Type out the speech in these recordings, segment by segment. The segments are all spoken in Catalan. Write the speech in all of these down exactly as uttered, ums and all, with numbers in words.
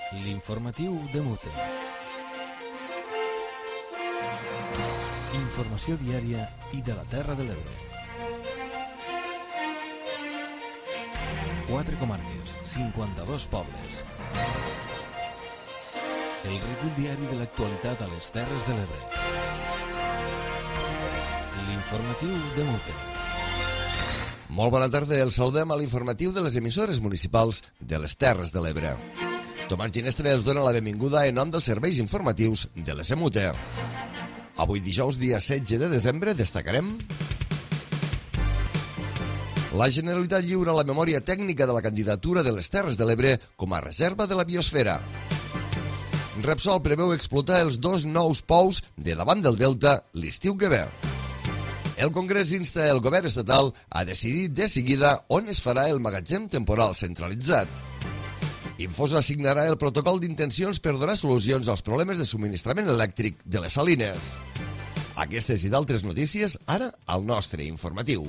L'informatiu de Mute. Informació diària i de la Terra de l'Ebre. Quatre comarques, cinquanta-dos pobles. El recull diari de l'actualitat a les Terres de l'Ebre. L'informatiu de Mute. Molt bona tarda, el saludem a l'informatiu de les emissores municipals de les Terres de l'Ebre. Tomàs Ginestre els dona la benvinguda en nom dels serveis informatius de les E M U T E. Avui dijous, dia setze de desembre, destacarem: la Generalitat lliura la memòria tècnica de la candidatura de les Terres de l'Ebre com a reserva de la biosfera. Repsol preveu explotar els dos nous pous de davant del Delta l'estiu que ve. El Congrés insta el govern estatal a decidir de seguida on es farà el magatzem temporal centralitzat. Infosa signarà el protocol d'intencions per donar solucions als problemes de subministrament elèctric de les Salines. Aquestes i d'altres notícies, ara al nostre informatiu.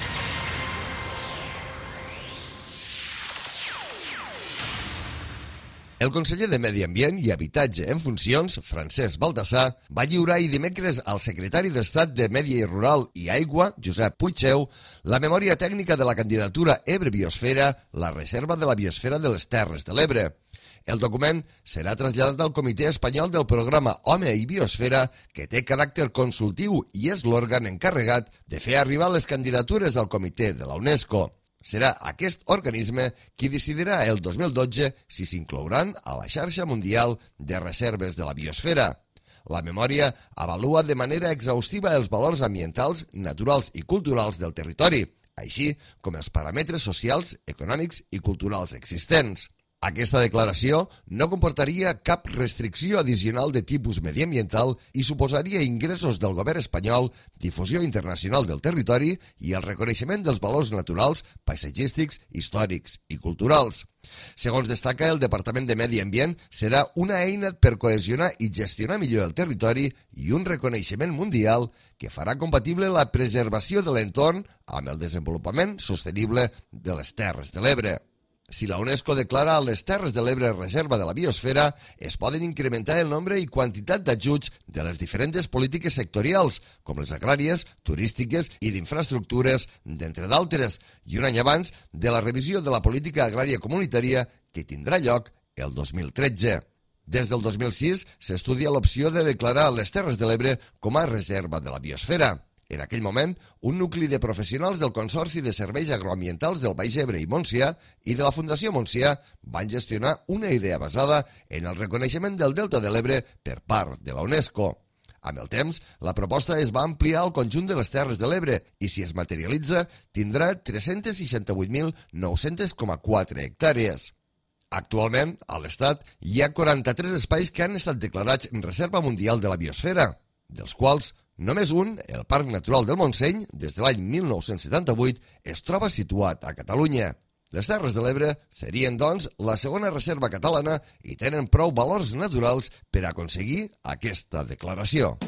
El conseller de Medi Ambient i Habitatge en funcions, Francesc Baldassar, va lliurar ahir dimecres al secretari d'Estat de Medi Rural i Aigua, Josep Puigdeu, la memòria tècnica de la candidatura Ebre Biosfera, la reserva de la biosfera de les Terres de l'Ebre. El document serà traslladat al Comitè Espanyol del Programa Home i Biosfera, que té caràcter consultiu i és l'òrgan encarregat de fer arribar les candidatures al Comitè de la UNESCO. Serà aquest organisme qui decidirà el dos mil dotze si s'inclouran a la xarxa mundial de reserves de la biosfera. La memòria avalua de manera exhaustiva els valors ambientals, naturals i culturals del territori, així com els paràmetres socials, econòmics i culturals existents. Aquesta declaració no comportaria cap restricció addicional de tipus mediambiental i suposaria ingressos del govern espanyol, difusió internacional del territori i el reconeixement dels valors naturals, paisatgístics, històrics i culturals. Segons destaca el Departament de Medi Ambient, serà una eina per cohesionar i gestionar millor el territori i un reconeixement mundial que farà compatible la preservació de l'entorn amb el desenvolupament sostenible de les Terres de l'Ebre. Si la UNESCO declara les Terres de l'Ebre reserva de la biosfera, es poden incrementar el nombre i quantitat d'ajuts de les diferents polítiques sectorials, com les agràries, turístiques i d'infraestructures, d'entre d'altres, i un any abans de la revisió de la política agrària comunitària que tindrà lloc el dos mil tretze. Des del dos mil sis s'estudia l'opció de declarar les Terres de l'Ebre com a reserva de la biosfera. En aquell moment, un nucli de professionals del Consorci de Serveis Agroambientals del Baix Ebre i Montsià i de la Fundació Montsià van gestionar una idea basada en el reconeixement del Delta de l'Ebre per part de la UNESCO. Amb el temps, la proposta es va ampliar al conjunt de les Terres de l'Ebre i, si es materialitza, tindrà tres-cents seixanta-vuit mil nou-cents coma quatre hectàrees. Actualment, a l'Estat, hi ha quaranta-tres espais que han estat declarats en Reserva Mundial de la Biosfera, dels quals només un, el Parc Natural del Montseny, des de l'any mil nou-cents setanta-vuit, es troba situat a Catalunya. Les Terres de l'Ebre serien, doncs, la segona reserva catalana i tenen prou valors naturals per aconseguir aquesta declaració.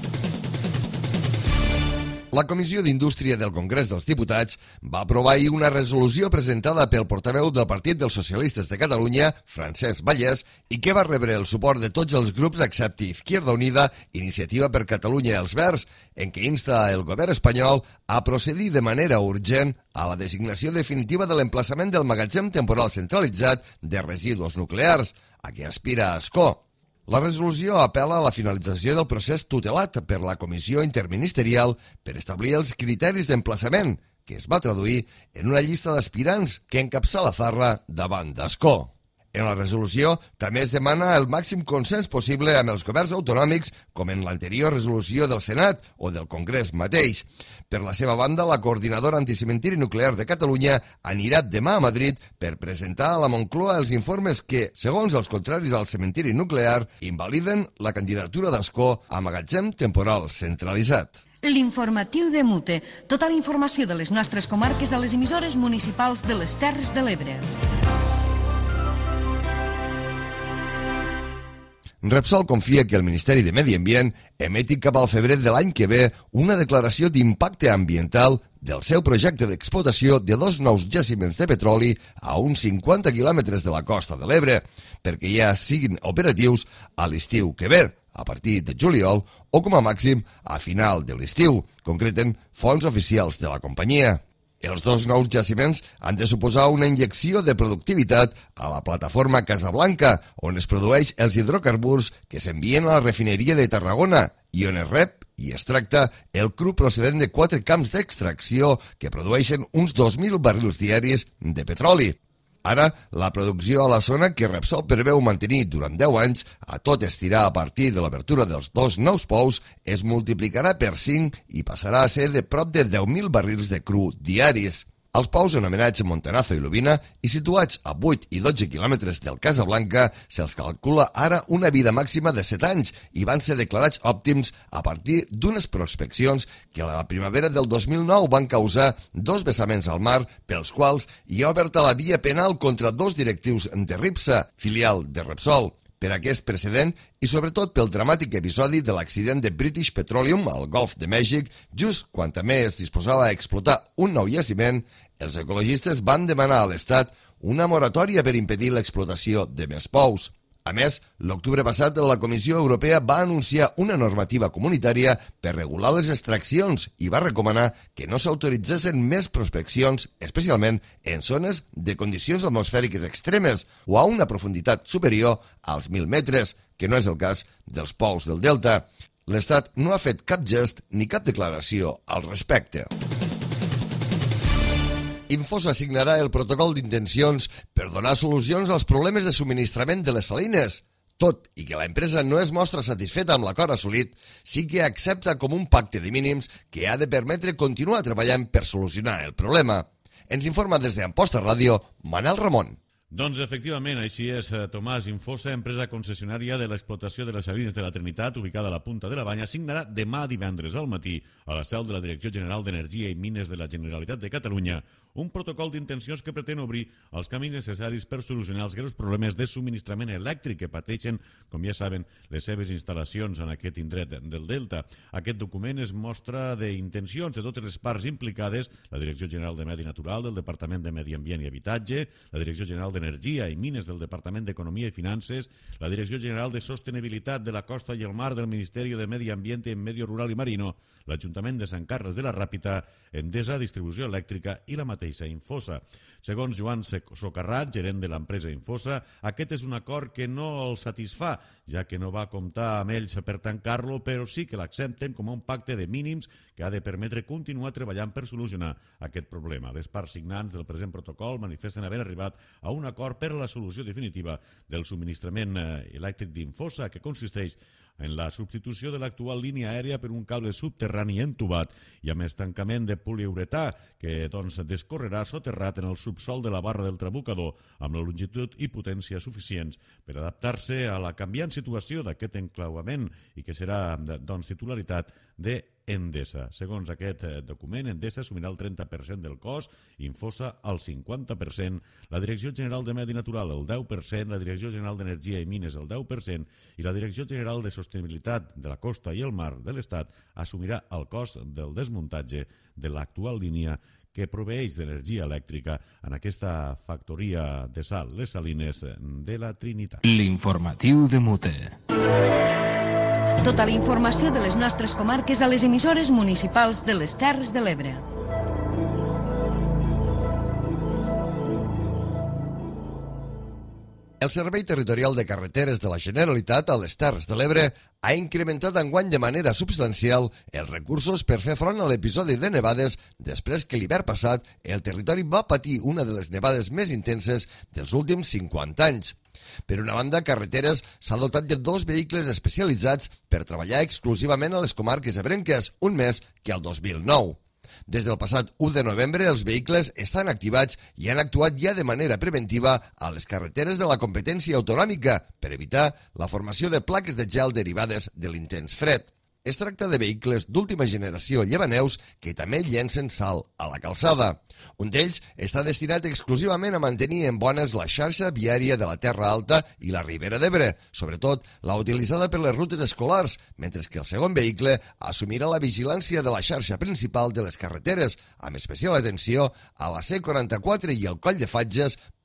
La Comissió d'Indústria del Congrés dels Diputats va aprovar ahir una resolució presentada pel portaveu del Partit dels Socialistes de Catalunya, Francesc Vallès, i que va rebre el suport de tots els grups excepte Izquierda Unida, Iniciativa per Catalunya i els Verds, en què insta el govern espanyol a procedir de manera urgent a la designació definitiva de l'emplaçament del magatzem temporal centralitzat de residus nuclears, a què aspira Ascó. La resolució apel·la a la finalització del procés tutelat per la Comissió Interministerial per establir els criteris d'emplaçament, que es va traduir en una llista d'aspirants que encapçala Zarra davant d'Ascó. En la resolució també es demana el màxim consens possible amb els governs autonòmics, com en l'anterior resolució del Senat o del Congrés mateix. Per la seva banda, la coordinadora anticementiri nuclear de Catalunya anirà demà a Madrid per presentar a la Moncloa els informes que, segons els contraris al cementiri nuclear, invaliden la candidatura d'Ascó a magatzem temporal centralitzat. L'informatiu de Mute. Tota la informació de les nostres comarques a les emissores municipals de les Terres de l'Ebre. Repsol confia que el Ministeri de Medi Ambient emeti cap al febrer de l'any que ve una declaració d'impacte ambiental del seu projecte d'explotació de dos nous jaciments de petroli a uns cinquanta quilòmetres de la costa de l'Ebre. perquè ja siguin operatius a l'estiu que ve, a partir de juliol o com a màxim a final de l'estiu, concreten fonts oficials de la companyia. Els dos nous jaciments han de suposar una injecció de productivitat a la plataforma Casablanca, on es produeix els hidrocarburs que s'envien a la refineria de Tarragona i on es rep i es tracta el cru procedent de quatre camps d'extracció que produeixen uns dos mil barrils diaris de petroli. Ara, la producció a la zona que Repsol preveu mantenir durant deu anys, a tot estirar a partir de l'obertura dels dos nous pous, es multiplicarà per cinc i passarà a ser de prop de deu mil barrils de cru diaris. Els pous anomenats Montonazo i Lubina i situats a vuit i dotze quilòmetres del Casablanca se'ls calcula ara una vida màxima de set anys i van ser declarats òptims a partir d'unes prospeccions que a la primavera del dos mil nou van causar dos vessaments al mar pels quals hi ha oberta la via penal contra dos directius de Ripsa, filial de Repsol. Per aquest precedent i sobretot pel dramàtic episodi de l'accident de British Petroleum al Golf de Mèxic, just quan també es disposava a explotar un nou jaciment, els ecologistes van demanar a l'Estat una moratòria per impedir l'explotació de més pous. A més, l'octubre passat la Comissió Europea va anunciar una normativa comunitària per regular les extraccions i va recomanar que no s'autoritzessin més prospeccions, especialment en zones de condicions atmosfèriques extremes o a una profunditat superior als mil metres, que no és el cas dels pous del Delta. L'Estat no ha fet cap gest ni cap declaració al respecte. Infosa signarà el protocol d'intencions per donar solucions als problemes de subministrament de les salines. Tot i que la empresa no es mostra satisfeta amb l'acord assolit, sí que accepta com un pacte de mínims que ha de permetre continuar treballant per solucionar el problema. Ens informa des d'Amposta Ràdio, Manel Ramon. Doncs efectivament, així és. Tomàs, Infosa, empresa concessionària de l'explotació de les salines de la Trinitat, ubicada a la Punta de la Banya, signarà demà divendres al matí a la seu de la Direcció General d'Energia i Mines de la Generalitat de Catalunya un protocol d'intencions que pretén obrir els camins necessaris per solucionar els greus problemes de subministrament elèctric que pateixen, com ja saben, les seves instal·lacions en aquest indret del Delta. Aquest document es mostra d'intencions de totes les parts implicades, la Direcció General de Medi Natural del Departament de Medi Ambient i Habitatge, la Direcció General d'Energia i Mines del Departament d'Economia i Finances, la Direcció General de Sostenibilitat de la Costa i el Mar del Ministeri de Medi Ambient i Medio Rural i Marino, l'Ajuntament de Sant Carles de la Ràpita, Endesa Distribució Elèctrica i la mateixa Infosa. Segons Joan Socarrat, gerent de l'empresa Infosa, aquest és un acord que no el satisfà, ja que no va comptar amb ells per tancar-lo, però sí que l'accepten com un pacte de mínims que ha de permetre continuar treballant per solucionar aquest problema. Les parts signants del present protocol manifesten haver arribat a un acord per a la solució definitiva del subministrament elèctric d'Infosa, que consisteix en la substitució de l'actual línia aèria per un cable subterrani entubat i amb estancament de poliuretà que doncs, descorrerà soterrat en el subsol de la barra del trabucador amb la longitud i potència suficients per adaptar-se a la canviant situació d'aquest enclavament i que serà doncs, titularitat de Endesa. Segons aquest document, Endesa assumirà el trenta per cent del cost, Infosa el cinquanta per cent, la Direcció General de Medi Natural el deu per cent, la Direcció General d'Energia i Mines el deu per cent i la Direcció General de Sostenibilitat de la Costa i el Mar de l'Estat assumirà el cost del desmuntatge de l'actual línia que proveeix d'energia elèctrica en aquesta factoria de sal, les salines de la Trinitat. L'informatiu de Mute. Tota la informació de les nostres comarques a les emissores municipals de les Terres de l'Ebre. El Servei Territorial de Carreteres de la Generalitat a les Terres de l'Ebre ha incrementat enguany de manera substancial els recursos per fer front a l'episodi de nevades després que l'hivern passat el territori va patir una de les nevades més intenses dels últims cinquanta anys. Per una banda, Carreteres s'ha dotat de dos vehicles especialitzats per treballar exclusivament a les comarques ebrenques, un més que el dos mil nou. Des del passat u de novembre, els vehicles estan activats i han actuat ja de manera preventiva a les carreteres de la competència autonòmica per evitar la formació de plaques de gel derivades de l'intens fred. Es tracta de vehicles d'última generació llevaneus que també llencen sal a la calçada. Un d'ells està destinat exclusivament a mantenir en bones la xarxa viària de la Terra Alta i la Ribera d'Ebre, sobretot la utilitzada per les rutes escolars, mentre que el segon vehicle assumirà la vigilància de la xarxa principal de les carreteres, amb especial atenció a la C quaranta-quatre i el Coll de Fatges,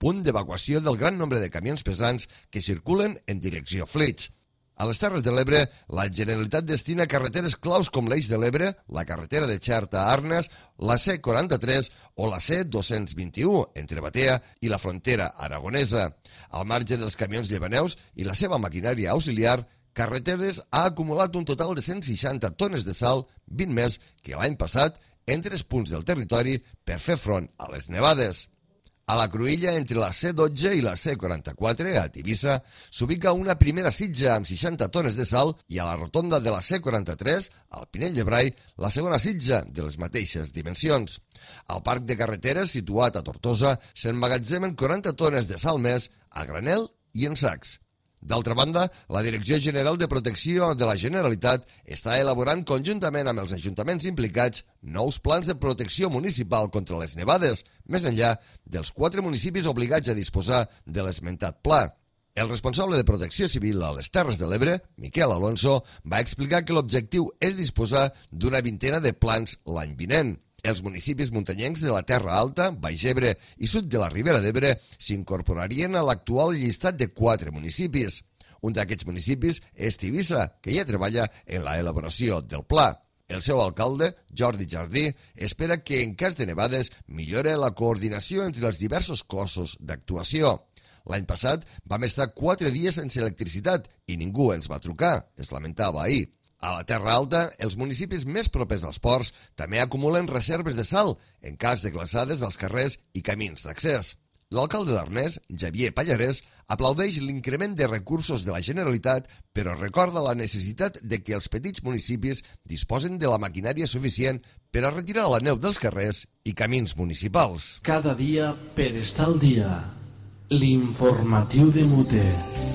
punt d'evacuació del gran nombre de camions pesants que circulen en direcció Flix. A les Terres de l'Ebre, la Generalitat destina carreteres claus com l'Eix de l'Ebre, la carretera de Xerta a Arnes, la C quaranta-tres o la C dos-cents vint-i-u entre Batea i la frontera aragonesa. Al marge dels camions llevaneus i la seva maquinària auxiliar, Carreteres ha acumulat un total de cent seixanta tones de sal, vint més que l'any passat, en tres punts del territori per fer front a les nevades. A la cruïlla entre la C dotze i la C quaranta-quatre, a Tivissa, s'ubica una primera sitja amb seixanta tones de sal i a la rotonda de la C quaranta-tres, al Pinell de Brai, la segona sitja de les mateixes dimensions. Al parc de carreteres, situat a Tortosa, s'emmagatzemen quaranta tones de sal més a granel i en sacs. D'altra banda, la Direcció General de Protecció de la Generalitat està elaborant conjuntament amb els ajuntaments implicats nous plans de protecció municipal contra les nevades, més enllà dels quatre municipis obligats a disposar de l'esmentat pla. El responsable de Protecció Civil a les Terres de l'Ebre, Miquel Alonso, va explicar que l'objectiu és disposar d'una vintena de plans l'any vinent. Els municipis muntanyencs de la Terra Alta, Baix Ebre i sud de la Ribera d'Ebre s'incorporarien a l'actual llistat de quatre municipis. Un d'aquests municipis és Tivissa, que ja treballa en la elaboració del pla. El seu alcalde, Jordi Jardí, espera que en cas de nevades millore la coordinació entre els diversos cossos d'actuació. L'any passat vam estar quatre dies sense electricitat i ningú ens va trucar, es lamentava ahir. A la Terra Alta, els municipis més propers als ports també acumulen reserves de sal en cas de glaçades als carrers i camins d'accés. L'alcalde d'Arnes, Xavier Pallarès, aplaudeix l'increment de recursos de la Generalitat, però recorda la necessitat de que els petits municipis disposen de la maquinària suficient per a retirar la neu dels carrers i camins municipals. Cada dia per estar al dia. L'informatiu de Mute.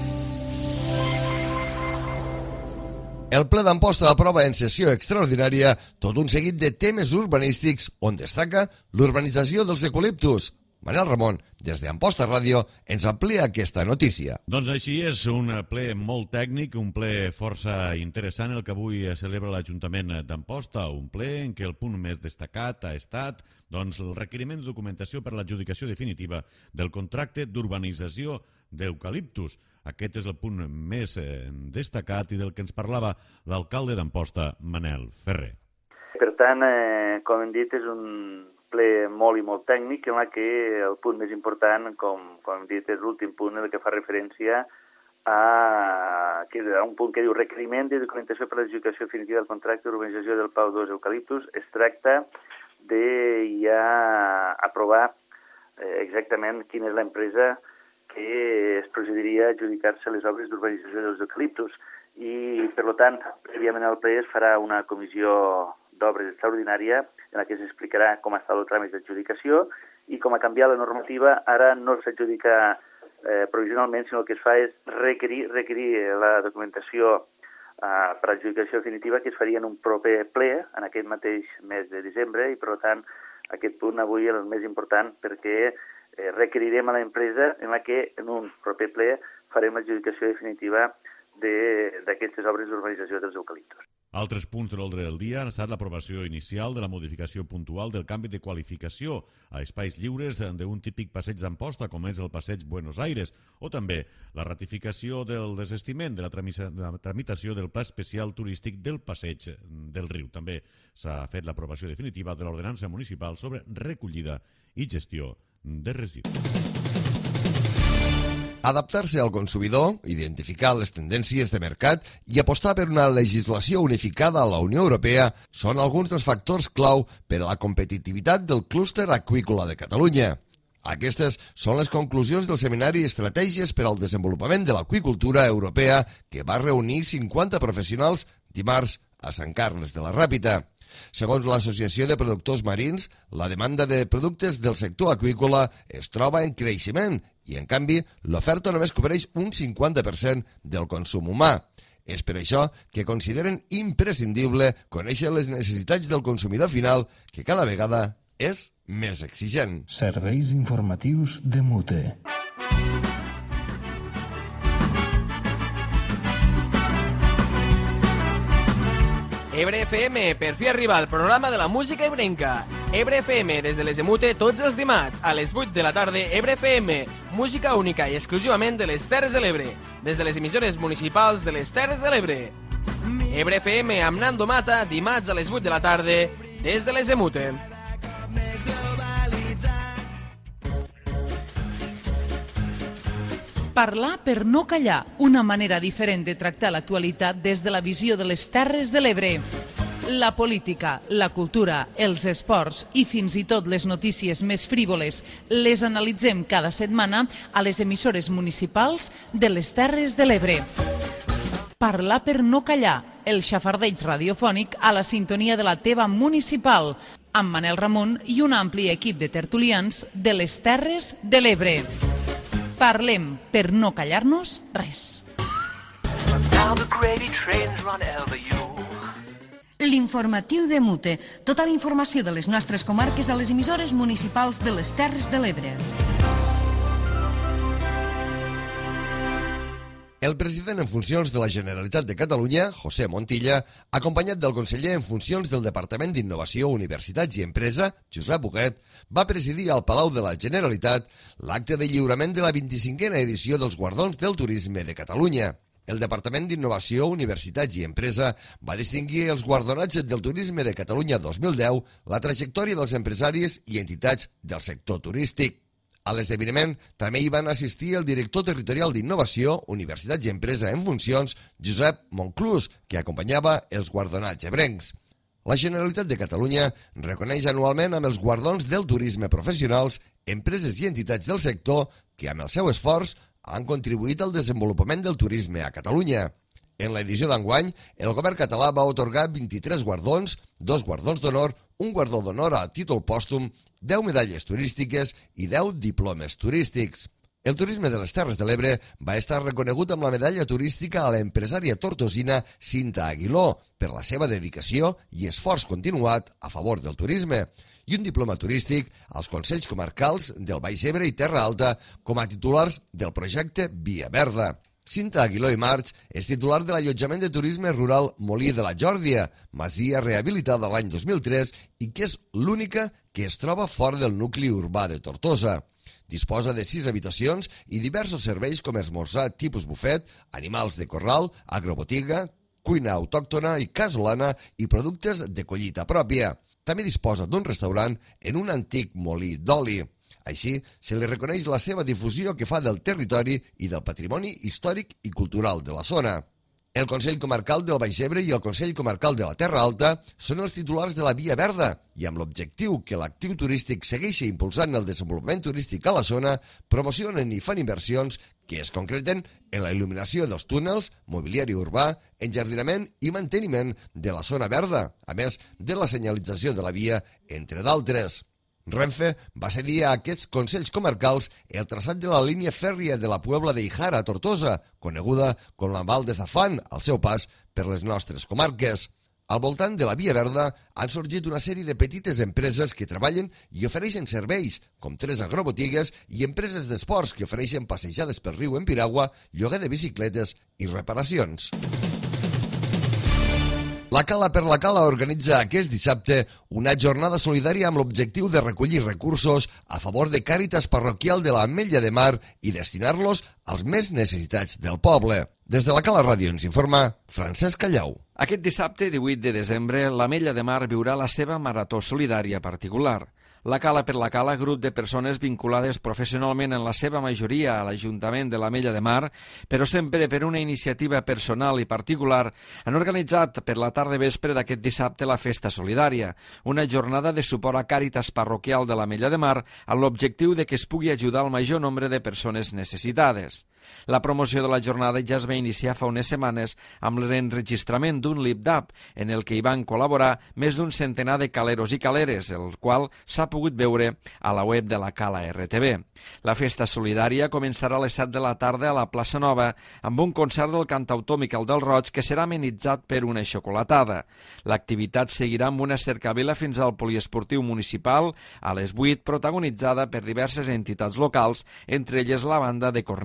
El ple d'Amposta aprova en sessió extraordinària tot un seguit de temes urbanístics on destaca l'urbanització dels eucaliptus. Manel Ramon, des d'Amposta Ràdio, ens amplia aquesta notícia. Doncs així és, un ple molt tècnic, un ple força interessant el que avui celebra l'Ajuntament d'Amposta, un ple en què el punt més destacat ha estat doncs, el requeriment de documentació per l'adjudicació definitiva del contracte d'urbanització d'eucaliptus. Aquest és el punt més eh, destacat i del que ens parlava l'alcalde d'Amposta, Manel Ferrer. Per tant, eh, com hem dit, és un ple molt i molt tècnic en què el punt més important, com, com hem dit, és l'últim punt en el que fa referència a, que a un punt que diu requeriment de documentació per l'adjudicació definitiva del contracte d'urbanització del Pau dos Eucaliptus. Es tracta de ja aprovar eh, exactament quina és l'empresa que es procediria a adjudicar-se les obres d'urbanització dels eucaliptus i, per tant, prèviament al ple es farà una comissió d'obres extraordinària en la que s'explicarà com està el tràmit d'adjudicació i com ha canviat la normativa. Ara no s'adjudica eh, provisionalment, sinó el que es fa és requerir, requerir la documentació eh, per adjudicació definitiva que es faria en un proper ple, en aquest mateix mes de desembre, i, per tant, aquest punt avui és el més important perquè Eh, requerirem a l'empresa en la que en un proper ple farem l'adjudicació definitiva d'aquestes obres d'urbanització dels eucaliptus. Altres punts de l'ordre del dia han estat l'aprovació inicial de la modificació puntual del canvi de qualificació a espais lliures d'un típic passeig d'Amposta, com és el passeig Buenos Aires, o també la ratificació del desestiment de la tramitació del pla especial turístic del passeig del riu. També s'ha fet l'aprovació definitiva de l'ordenança municipal sobre recollida i gestió de residus. Adaptar-se al consumidor, identificar les tendències de mercat i apostar per una legislació unificada a la Unió Europea són alguns dels factors clau per a la competitivitat del clúster aqüícola de Catalunya. Aquestes són les conclusions del seminari Estratègies per al desenvolupament de l'aqüicultura europea que va reunir cinquanta professionals dimarts a Sant Carles de la Ràpita. Segons l'Associació de Productors Marins, la demanda de productes del sector aqüícola es troba en creixement i, en canvi, l'oferta només cobreix un cinquanta per cent del consum humà. És per això que consideren imprescindible conèixer les necessitats del consumidor final, que cada vegada és més exigent. Serveis informatius de Mute. Ebre F M, per fi arriba el programa de la música ebrenca. Ebre F M des de les Emute tots els dimarts a les vuit de la tarda. Ebre F M, música única i exclusivament de les Terres de l'Ebre, des de les emissores municipals de les Terres de l'Ebre. Ebre F M amb Nando Mata, dimarts a les vuit de la tarda des de les Emute. Parlar per no callar, una manera diferent de tractar l'actualitat des de la visió de les Terres de l'Ebre. La política, la cultura, els esports i fins i tot les notícies més frívoles les analitzem cada setmana a les emissores municipals de les Terres de l'Ebre. Parlar per no callar, el xafardeig radiofònic a la sintonia de la teva municipal, amb Manel Ramon i un ampli equip de tertulians de les Terres de l'Ebre. Parlem per no callar-nos res. L'informatiu de Mute. Tota la informació de les nostres comarques a les emissores municipals de les Terres de l'Ebre. El president en funcions de la Generalitat de Catalunya, José Montilla, acompanyat del conseller en funcions del Departament d'Innovació, Universitats i Empresa, Josep Huguet, va presidir al Palau de la Generalitat l'acte de lliurament de la vint-i-cinquena edició dels Guardons del Turisme de Catalunya. El Departament d'Innovació, Universitats i Empresa va distingir els guardonats del Turisme de Catalunya dos mil deu, la trajectòria dels empresaris i entitats del sector turístic. A l'esdeveniment també hi van assistir el director territorial d'Innovació, Universitats i Empresa en funcions, Josep Monclús, que acompanyava els guardonats ebrencs. La Generalitat de Catalunya reconeix anualment amb els guardons del turisme professionals empreses i entitats del sector que, amb el seu esforç, han contribuït al desenvolupament del turisme a Catalunya. En l'edició d'enguany, el govern català va atorgar vint-i-tres guardons, dos guardons d'honor, un guardó d'honor a títol pòstum, deu medalles turístiques i deu diplomes turístics. El turisme de les Terres de l'Ebre va estar reconegut amb la medalla turística a l'empresària tortosina Cinta Aguiló per la seva dedicació i esforç continuat a favor del turisme, i un diploma turístic als Consells Comarcals del Baix Ebre i Terra Alta com a titulars del projecte Via Verda. Cinta Aguiló i March és titular de l'allotjament de turisme rural Molí de la Jòrdia, masia rehabilitada l'any dos mil tres i que és l'única que es troba fora del nucli urbà de Tortosa. Disposa de sis habitacions i diversos serveis com esmorzar tipus bufet, animals de corral, agrobotiga, cuina autòctona i casolana i productes de collita pròpia. També disposa d'un restaurant en un antic molí d'oli. Així, se li reconeix la seva difusió que fa del territori i del patrimoni històric i cultural de la zona. El Consell Comarcal del Baix Ebre i el Consell Comarcal de la Terra Alta són els titulars de la Via Verda i amb l'objectiu que l'actiu turístic segueixi impulsant el desenvolupament turístic a la zona, promocionen i fan inversions que es concreten en la il·luminació dels túnels, mobiliari urbà, enjardinament i manteniment de la zona verda, a més de la senyalització de la via, entre d'altres. Renfe va cedir a aquests consells comarcals el traçat de la línia fèrria de la Puebla de Ijara a Tortosa, coneguda com la Val de Zafán, al seu pas per les nostres comarques. Al voltant de la Via Verda han sorgit una sèrie de petites empreses que treballen i ofereixen serveis, com tres agrobotigues i empreses d'esports que ofereixen passejades pel riu en piragua, lloguer de bicicletes i reparacions. La Cala per la Cala organitza aquest dissabte una jornada solidària amb l'objectiu de recollir recursos a favor de Càritas Parroquial de l'Ametlla de Mar i destinar-los als més necessitats del poble. Des de la Cala Ràdio ens informa Francesc Callau. Aquest dissabte, divuit de desembre, l'Ametlla de Mar viurà la seva marató solidària particular. La Cala per la Cala, grup de persones vinculades professionalment en la seva majoria a l'Ajuntament de l'Ametlla de Mar, però sempre per una iniciativa personal i particular, han organitzat per la tarda vespre d'aquest dissabte la Festa Solidària, una jornada de suport a Càritas Parroquial de l'Ametlla de Mar amb l'objectiu de que es pugui ajudar al major nombre de persones necessitades. La promoció de la jornada ja es va iniciar fa unes setmanes amb l'enregistrament d'un lip-dub en el que hi van col·laborar més d'un centenar de caleros i caleres, el qual s'ha pogut veure a la web de la Cala R T V. La festa solidària començarà a les set de la tarda a la plaça Nova amb un concert del cantautor Miquel del Roig que serà amenitzat per una xocolatada. L'activitat seguirà amb una cercavila fins al poliesportiu municipal a les vuit, protagonitzada per diverses entitats locals, entre elles la banda de cornetes i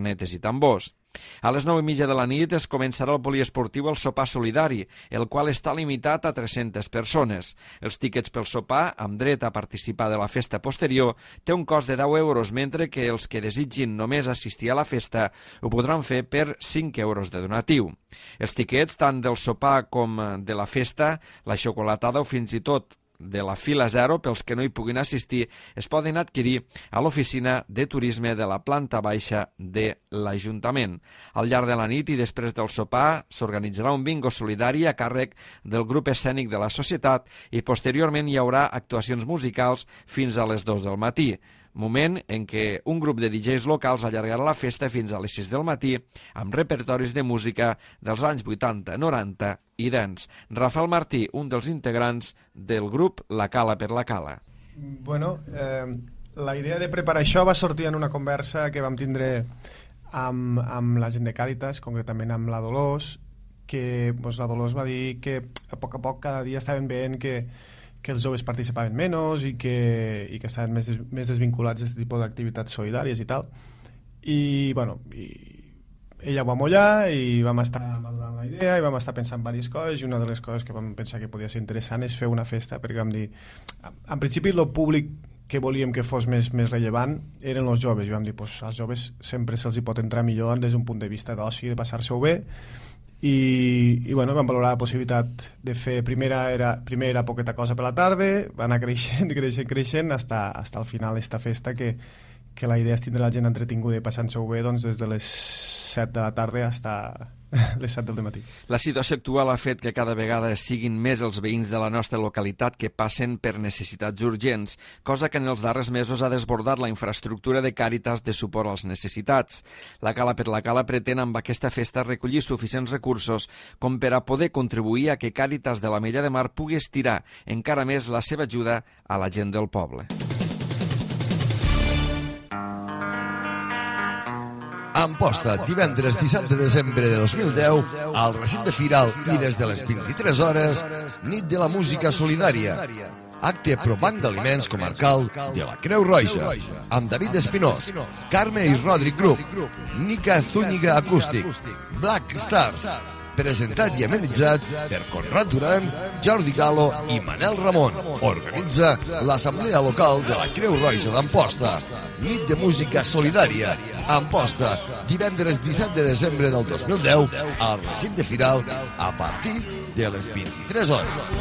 tambors. A les nou i mitja de la nit es començarà al poliesportiu el sopar solidari, el qual està limitat a tres-centes persones. Els tíquets pel sopar, amb dret a participar de la festa posterior, té un cost de deu euros, mentre que els que desitgin només assistir a la festa ho podran fer per cinc euros de donatiu. Els tíquets, tant del sopar com de la festa, la xocolatada o fins i tot de la fila zero, pels que no hi puguin assistir, es poden adquirir a l'oficina de turisme de la planta baixa de l'Ajuntament. Al llarg de la nit i després del sopar s'organitzarà un bingo solidari a càrrec del grup escènic de la societat i posteriorment hi haurà actuacions musicals fins a les dues del matí, moment en què un grup de D Js locals allargarà la festa fins a les sis del matí amb repertoris de música dels anys vuitanta, noranta i dance. Rafael Martí, un dels integrants del grup La Cala per la Cala. Bueno, eh, la idea de preparar això va sortir en una conversa que vam tindre amb, amb la gent de Càritas, concretament amb la Dolors, que pues, la Dolors va dir que a poc a poc cada dia estaven veient que que els joves participaven menys i que, i que estaven més, des, més desvinculats d'aquest tipus d'activitats solidàries i tal. I, bueno, i ella ho va mullar i vam estar madurant la idea i vam estar pensant en diverses coses, i una de les coses que vam pensar que podia ser interessant és fer una festa, perquè vam dir, en principi el públic que volíem que fos més, més rellevant eren els joves, i vam dir, pues, als joves sempre se'ls hi pot entrar millor des d'un punt de vista d'oci, de passar-se-ho bé. I, i bueno, vam valorar la possibilitat de fer, primera era, primer era poqueta cosa per la tarda, va anar creixent, creixent, creixent, hasta, hasta el final d'esta festa, que, que la idea és tindre la gent entretinguda i passant-se-ho bé, doncs, des de les set de la tarda fins les set del matí. La situació actual ha fet que cada vegada siguin més els veïns de la nostra localitat que passen per necessitats urgents, cosa que en els darrers mesos ha desbordat la infraestructura de Càritas de suport als necessitats. La Cala per la Cala pretén amb aquesta festa recollir suficients recursos com per a poder contribuir a que Càritas de l'Ametlla de Mar pugui estirar encara més la seva ajuda a la gent del poble. Amposta, divendres disset de desembre de dos mil deu, al recinte firal i des de les vint-i-tres hores, nit de la música solidària. Acte pro Banc d'Aliments Comarcal de la Creu Roja, amb David Espinós, Carme i Rodric Group, Nica Zúñiga Acústic, Black Stars, presentat i amenitzat per Conrad Duran, Jordi Galo i Manel Ramon. Organitza l'Assemblea Local de la Creu Roja d'Amposta. Nit de música solidària. Amposta, divendres disset de desembre del dos mil deu, al recinte firal, a partir de les vint-i-tres hores.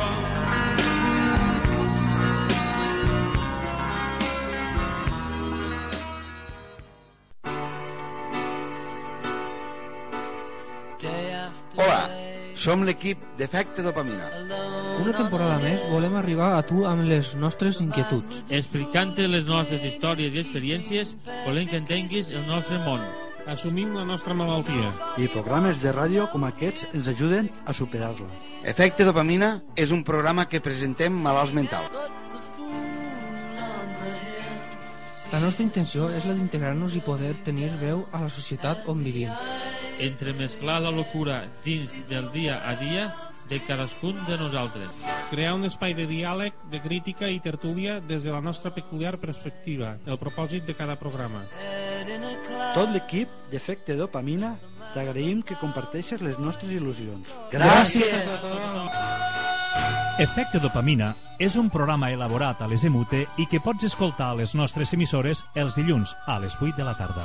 Hola, som l'equip d'Efecte Dopamina. Una temporada més volem arribar a tu amb les nostres inquietuds. Explicant-te les nostres històries i experiències, volem que entenguis el nostre món. Assumim la nostra malaltia. I programes de ràdio com aquests ens ajuden a superar-la. Efecte Dopamina és un programa que presentem malalts mentals. La nostra intenció és la d'integrar-nos i poder tenir veu a la societat on vivim. Entremesclar la locura dins del dia a dia de cadascun de nosaltres. Crear un espai de diàleg, de crítica i tertúlia des de la nostra peculiar perspectiva, el propòsit de cada programa. Tot l'equip d'Efecte Dopamina t'agraïm que comparteixes les nostres il·lusions. Gràcies a tothom! Efecte Dopamina és un programa elaborat a les EMUTE i que pots escoltar a les nostres emissores els dilluns a les vuit de la tarda.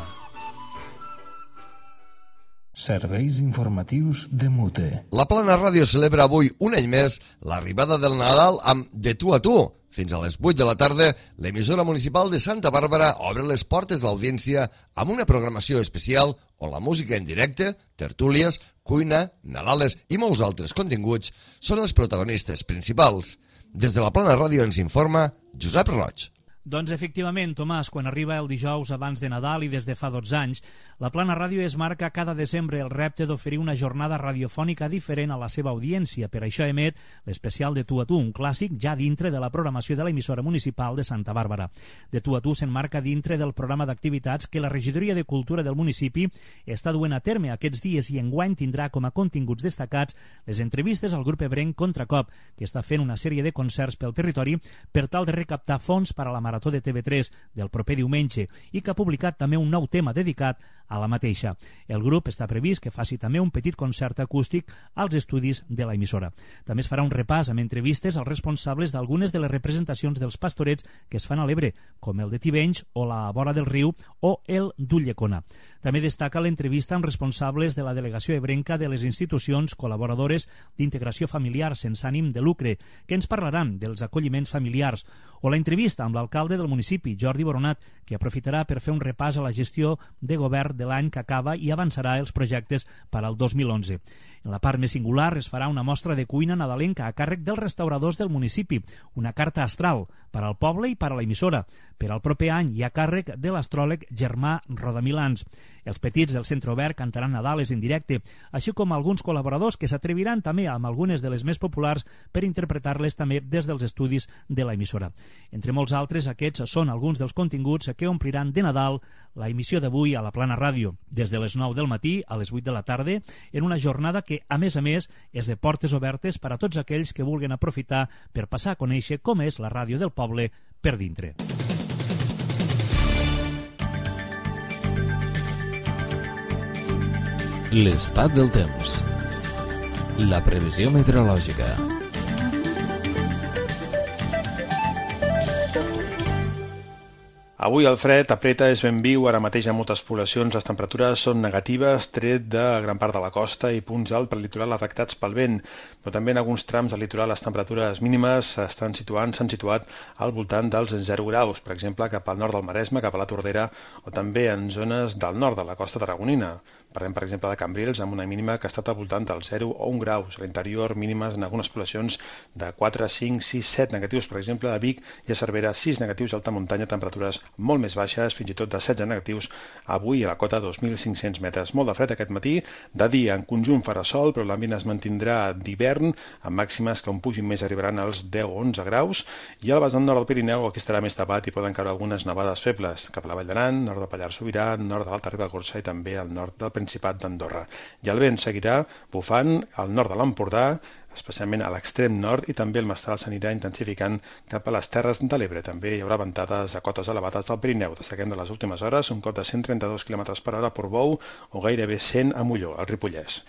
Serveis informatius de Mute. La Plana Ràdio celebra avui un any més l'arribada del Nadal amb De tu a tu. Fins a les vuit de la tarda, l'emissora municipal de Santa Bàrbara obre les portes a l'audiència amb una programació especial on la música en directe, tertúlies, cuina, Nadales i molts altres continguts són els protagonistes principals. Des de la Plana Ràdio ens informa Josep Roig. Doncs efectivament, Tomàs, quan arriba el dijous abans de Nadal i des de fa dotze anys, la Plana Ràdio es marca cada desembre el repte d'oferir una jornada radiofònica diferent a la seva audiència. Per això emet l'especial De tu a tu, un clàssic ja dintre de la programació de l'emissora municipal de Santa Bàrbara. De tu a tu s'emmarca dintre del programa d'activitats que la Regidoria de Cultura del municipi està duent a terme aquests dies i enguany tindrà com a continguts destacats les entrevistes al grup ebrenc Contracop, que està fent una sèrie de concerts pel territori per tal de recaptar fons per a la Marató de T V tres del proper diumenge i que ha publicat també un nou tema dedicat a la mateixa. El grup està previst que faci també un petit concert acústic als estudis de la emissora. També es farà un repàs amb entrevistes als responsables d'algunes de les representacions dels pastorets que es fan a l'Ebre, com el de Tivenys o la Vora del Riu o el d'Ulldecona. També destaca l'entrevista amb responsables de la delegació ebrenca de les institucions col·laboradores d'integració familiar sense ànim de lucre, que ens parlaran dels acolliments familiars, o la entrevista amb l'alcalde del municipi, Jordi Boronat, que aprofitarà per fer un repàs a la gestió de govern de l'any que acaba i avançarà els projectes per al dos mil onze. En la part més singular es farà una mostra de cuina nadalenca a càrrec dels restauradors del municipi, una carta astral per al poble i per a l'emissora, per al proper any i a càrrec de l'astròleg Germà Rodamilans. Els petits del Centre Obert cantaran Nadales en directe, així com alguns col·laboradors que s'atreviran també amb algunes de les més populars per interpretar-les també des dels estudis de l'emissora. Entre molts altres, aquests són alguns dels continguts que ompliran de Nadal la emissió d'avui a la Plana Ràdio, des de les nou del matí a les vuit de la tarda, en una jornada que, a més a més, és de portes obertes per a tots aquells que vulguin aprofitar per passar a conèixer com és la ràdio del poble per dintre. L'estat del temps. La previsió meteorològica. Avui el fred apreta, és ben viu, ara mateix a moltes poblacions les temperatures són negatives, tret de gran part de la costa i punts alts pel litoral afectats pel vent, però també en alguns trams del litoral les temperatures mínimes s'estan situant, s'han situat al voltant dels zero graus, per exemple cap al nord del Maresme, cap a la Tordera o també en zones del nord de la costa tarragonina. Parlem, per exemple, de Cambrils, amb una mínima que ha estat al voltant del zero o un graus. A l'interior, mínimes en algunes poblacions de quatre, cinc, sis, set negatius. Per exemple, a Vic i a Cervera, sis negatius, a alta muntanya, temperatures molt més baixes, fins i tot de setze negatius, avui a la cota dos mil cinc-cents metres. Molt de fred aquest matí, de dia en conjunt farà sol, però l'ambient es mantindrà d'hivern, amb màximes que on pugin més arribaran als deu o onze graus, i al vessant nord del Pirineu aquí estarà més tapat i poden caure algunes nevades febles, cap a la Vall d'Aran, nord de Pallars Sobirà, nord de l'Alta Ribagorça i també al nord del Principat d'Andorra. I el vent seguirà bufant al nord de l'Empordà, especialment a l'extrem nord, i també el mestral s'anirà intensificant cap a les Terres de l'Ebre. També hi haurà ventades a cotes elevades del Pirineu. Destaquem de les últimes hores un cop de cent trenta-dos quilòmetres per hora a Portbou o gairebé cent a Molló, al Ripollès.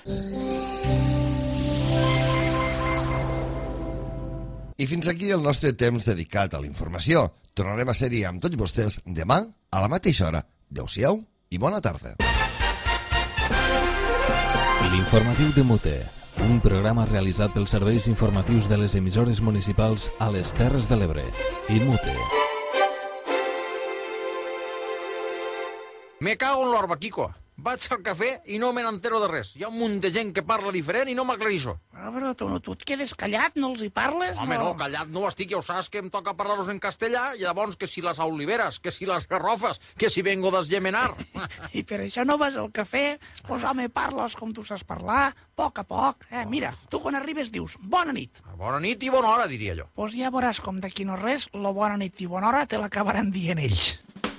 I fins aquí el nostre temps dedicat a la informació. Tornarem a ser-hi amb tots vostès demà a la mateixa hora. Adéu-siau i bona tarda. L'informatiu de Mute, un programa realitzat pels serveis informatius de les emissores municipals a les Terres de l'Ebre i Mute. Me cago en l'orba, Quico. Vaig al cafè i no me n'entero de res. Hi ha un munt de gent que parla diferent i no m'aclareixo. Però, però tu, no, tu et quedes callat, no els hi parles? Home, no, no callat no estic, ja ho saps que em toca parlar-los en castellà, i llavors que si les oliveres, que si les garrofes, que si vengo d'esgemenar. I per això no vas al cafè? Pues home, parles com tu saps parlar, a poc a poc. Eh, mira, tu quan arribes dius, bona nit. Bona nit i bona hora, diria jo. Pues ja veuràs com d'aquí no res, la bona nit i bona hora te l'acabaran dient ells.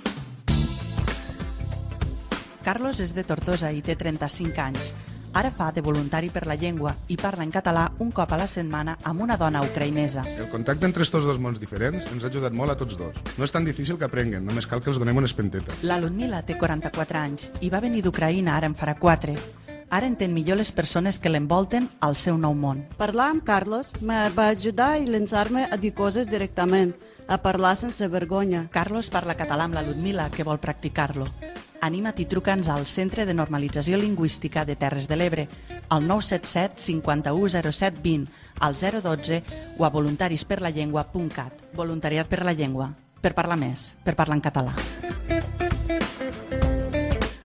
Carlos és de Tortosa i té trenta-cinc anys. Ara fa de voluntari per la llengua i parla en català un cop a la setmana amb una dona ucraïnesa. El contacte entre estos dos mons diferents ens ha ajudat molt a tots dos. No és tan difícil que aprenguen, només cal que els donem una espenteta. La Ludmila té quaranta-quatre anys i va venir d'Ucraïna ara en farà quatre. Ara entén millor les persones que l'envolten al seu nou món. Parlar amb Carlos me va ajudar a llançar-me a dir coses directament, a parlar sense vergonya. Carlos parla català amb la Ludmila, que vol practicar-lo. Anima't i truca'ns al Centre de Normalització Lingüística de Terres de l'Ebre, al nou set set cinquanta-u zero set vint, al zero dotze o a voluntarisperlallengua punt cat. Voluntariat per la llengua, per parlar més, per parlar en català.